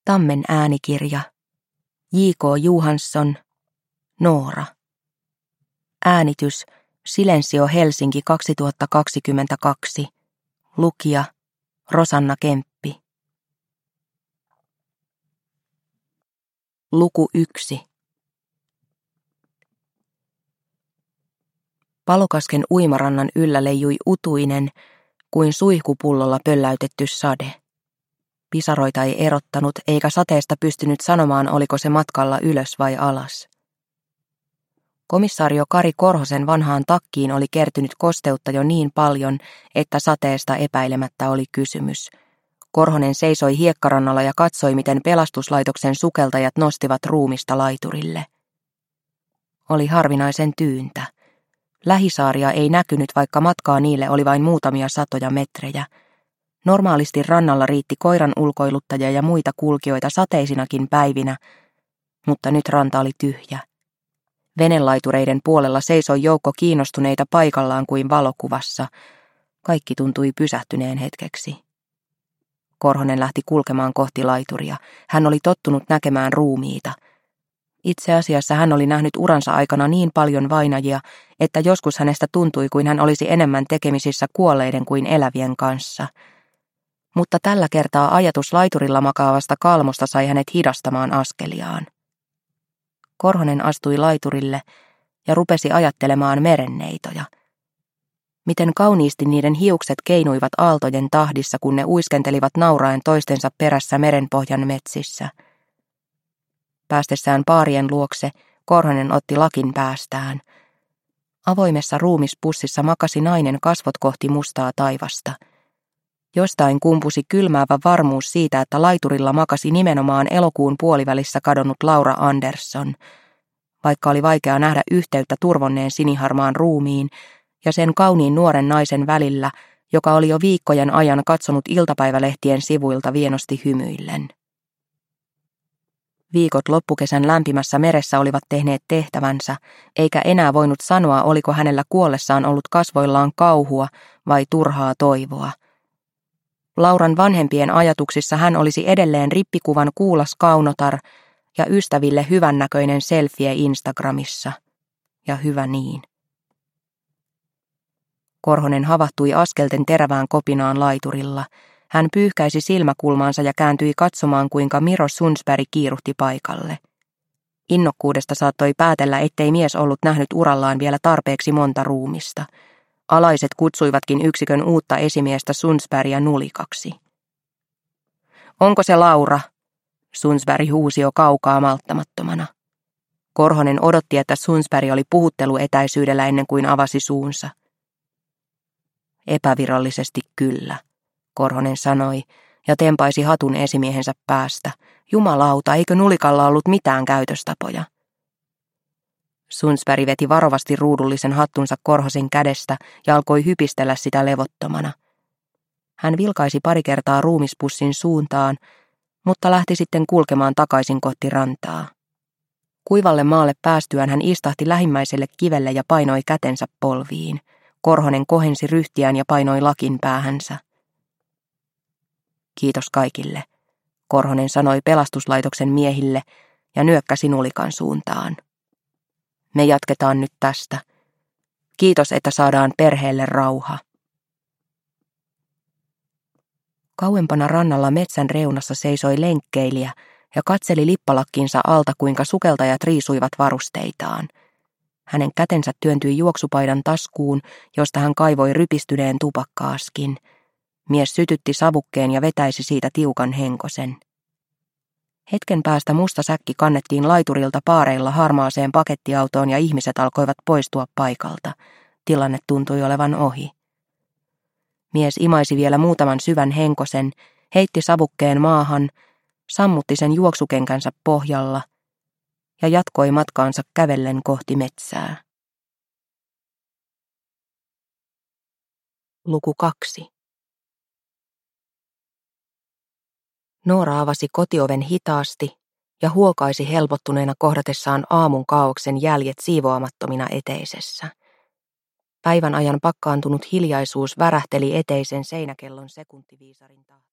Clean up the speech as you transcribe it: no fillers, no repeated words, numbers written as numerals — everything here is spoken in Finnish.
Tammen äänikirja. J.K. Johansson. Noora. Äänitys Silensio Helsinki 2022. Lukija Rosanna Kemppi. Luku 1. Palokasken uimarannan yllä leijui utuinen kuin suihkupullolla pölläytetty sade. Pisaroita ei erottanut, eikä sateesta pystynyt sanomaan, oliko se matkalla ylös vai alas. Komissaario Kari Korhosen vanhaan takkiin oli kertynyt kosteutta jo niin paljon, että sateesta epäilemättä oli kysymys. Korhonen seisoi hiekkarannalla ja katsoi, miten pelastuslaitoksen sukeltajat nostivat ruumista laiturille. Oli harvinaisen tyyntä. Lähisaaria ei näkynyt, vaikka matkaa niille oli vain muutamia satoja metrejä. Normaalisti rannalla riitti koiran ulkoiluttajia ja muita kulkijoita sateisinakin päivinä, mutta nyt ranta oli tyhjä. Venelaitureiden puolella seisoi joukko kiinnostuneita paikallaan kuin valokuvassa. Kaikki tuntui pysähtyneen hetkeksi. Korhonen lähti kulkemaan kohti laituria. Hän oli tottunut näkemään ruumiita. Itse asiassa hän oli nähnyt uransa aikana niin paljon vainajia, että joskus hänestä tuntui kuin hän olisi enemmän tekemisissä kuolleiden kuin elävien kanssa. Mutta tällä kertaa ajatus laiturilla makaavasta kalmosta sai hänet hidastamaan askeliaan. Korhonen astui laiturille ja rupesi ajattelemaan merenneitoja. Miten kauniisti niiden hiukset keinuivat aaltojen tahdissa, kun ne uiskentelivat nauraen toistensa perässä merenpohjan metsissä. Päästessään paarien luokse, Korhonen otti lakin päästään. Avoimessa ruumispussissa makasi nainen kasvot kohti mustaa taivasta. Jostain kumpusi kylmäävä varmuus siitä, että laiturilla makasi nimenomaan elokuun puolivälissä kadonnut Laura Andersson. Vaikka oli vaikea nähdä yhteyttä turvonneen siniharmaan ruumiin ja sen kauniin nuoren naisen välillä, joka oli jo viikkojen ajan katsonut iltapäivälehtien sivuilta vienosti hymyillen. Viikot loppukesän lämpimässä meressä olivat tehneet tehtävänsä, eikä enää voinut sanoa, oliko hänellä kuollessaan ollut kasvoillaan kauhua vai turhaa toivoa. Lauran vanhempien ajatuksissa hän olisi edelleen rippikuvan kuulas kaunotar ja ystäville hyvännäköinen selfie Instagramissa. Ja hyvä niin. Korhonen havahtui askelten terävään kopinaan laiturilla. Hän pyyhkäisi silmäkulmaansa ja kääntyi katsomaan, kuinka Miro Sundsberg kiiruhti paikalle. Innokkuudesta saattoi päätellä, ettei mies ollut nähnyt urallaan vielä tarpeeksi monta ruumista. Alaiset kutsuivatkin yksikön uutta esimiestä Sundsbergia nulikaksi. Onko se Laura? Sundsberg huusi jo kaukaa malttamattomana. Korhonen odotti, että Sundsberg oli puhutteluetäisyydellä ennen kuin avasi suunsa. Epävirallisesti kyllä, Korhonen sanoi ja tempaisi hatun esimiehensä päästä. Jumalauta, eikö nulikalla ollut mitään käytöstapoja? Sundsberg veti varovasti ruudullisen hattunsa Korhosen kädestä ja alkoi hypistellä sitä levottomana. Hän vilkaisi pari kertaa ruumispussin suuntaan, mutta lähti sitten kulkemaan takaisin kohti rantaa. Kuivalle maalle päästyään hän istahti lähimmäiselle kivelle ja painoi kätensä polviin. Korhonen kohensi ryhtiään ja painoi lakin päähänsä. Kiitos kaikille, Korhonen sanoi pelastuslaitoksen miehille ja nyökkäsi nulikan suuntaan. Me jatketaan nyt tästä. Kiitos, että saadaan perheelle rauha. Kauempana rannalla metsän reunassa seisoi lenkkeilijä ja katseli lippalakkinsa alta, kuinka sukeltajat riisuivat varusteitaan. Hänen kätensä työntyi juoksupaidan taskuun, josta hän kaivoi rypistyneen tupakkaaskin. Mies sytytti savukkeen ja vetäisi siitä tiukan henkosen. Hetken päästä musta säkki kannettiin laiturilta paareilla harmaaseen pakettiautoon ja ihmiset alkoivat poistua paikalta. Tilanne tuntui olevan ohi. Mies imaisi vielä muutaman syvän henkosen, heitti savukkeen maahan, sammutti sen juoksukenkänsä pohjalla ja jatkoi matkaansa kävellen kohti metsää. Luku 2. Noora avasi kotioven hitaasti ja huokaisi helpottuneena kohdatessaan aamun kaaoksen jäljet siivoamattomina eteisessä. Päivän ajan pakkaantunut hiljaisuus värähteli eteisen seinäkellon sekuntiviisarin tahtiin.